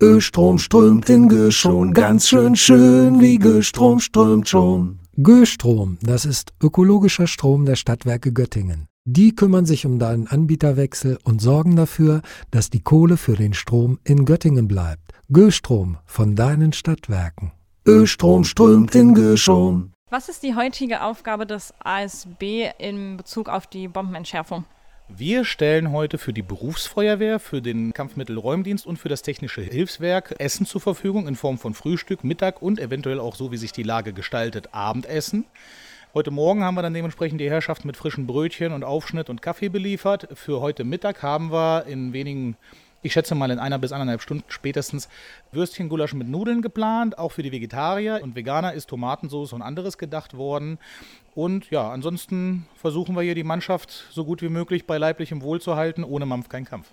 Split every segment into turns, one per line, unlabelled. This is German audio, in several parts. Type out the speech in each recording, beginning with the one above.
Östrom strömt in Göschon, ganz schön wie Göstrom strömt schon.
Göstrom, das ist ökologischer Strom der Stadtwerke Göttingen. Die kümmern sich um deinen Anbieterwechsel und sorgen dafür, dass die Kohle für den Strom in Göttingen bleibt. Göstrom von deinen Stadtwerken.
Östrom strömt in Göschon.
Was ist die heutige Aufgabe des ASB in Bezug auf die Bombenentschärfung?
Wir stellen heute für die Berufsfeuerwehr, für den Kampfmittelräumdienst und für das technische Hilfswerk Essen zur Verfügung in Form von Frühstück, Mittag und eventuell auch, so wie sich die Lage gestaltet, Abendessen. Heute Morgen haben wir dann dementsprechend die Herrschaft mit frischen Brötchen und Aufschnitt und Kaffee beliefert. Für heute Mittag haben wir in wenigen, ich schätze mal in 1 bis 1,5 Stunden spätestens, Würstchengulasch mit Nudeln geplant. Auch für die Vegetarier und Veganer ist Tomatensauce und anderes gedacht worden. Und ja, ansonsten versuchen wir hier die Mannschaft so gut wie möglich bei leiblichem Wohl zu halten. Ohne Mampf kein Kampf.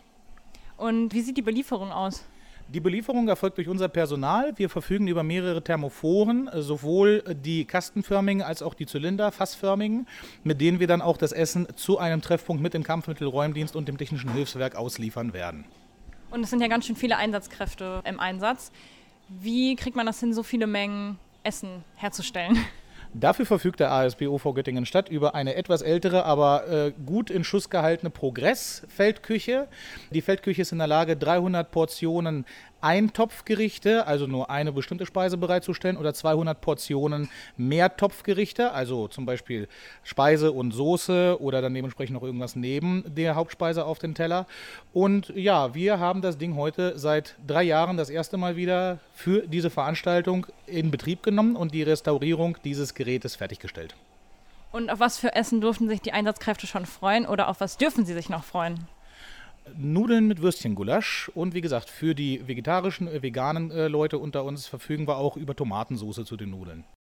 Und wie sieht die Belieferung aus?
Die Belieferung erfolgt durch unser Personal. Wir verfügen über mehrere Thermophoren, sowohl die kastenförmigen als auch die Zylinder, fassförmigen, mit denen wir dann auch das Essen zu einem Treffpunkt mit dem Kampfmittelräumdienst und dem technischen Hilfswerk ausliefern werden.
Und es sind ja ganz schön viele Einsatzkräfte im Einsatz. Wie kriegt man das hin, so viele Mengen Essen herzustellen?
Dafür verfügt der ASB OV Göttingen-Stadt über eine etwas ältere, aber gut in Schuss gehaltene Progress-Feldküche. Die Feldküche ist in der Lage, 300 Portionen Eintopfgerichte, also nur eine bestimmte Speise bereitzustellen, oder 200 Portionen Mehrtopfgerichte, also zum Beispiel Speise und Soße oder dann dementsprechend noch irgendwas neben der Hauptspeise auf den Teller. Und ja, wir haben das Ding heute seit 3 Jahren das erste Mal wieder für diese Veranstaltung in Betrieb genommen und die Restaurierung dieses Gerätes fertiggestellt.
Und auf was für Essen durften sich die Einsatzkräfte schon freuen oder auf was dürfen sie sich noch freuen?
Nudeln mit Würstchengulasch und wie gesagt, für die vegetarischen, veganen Leute unter uns verfügen wir auch über Tomatensauce zu den Nudeln.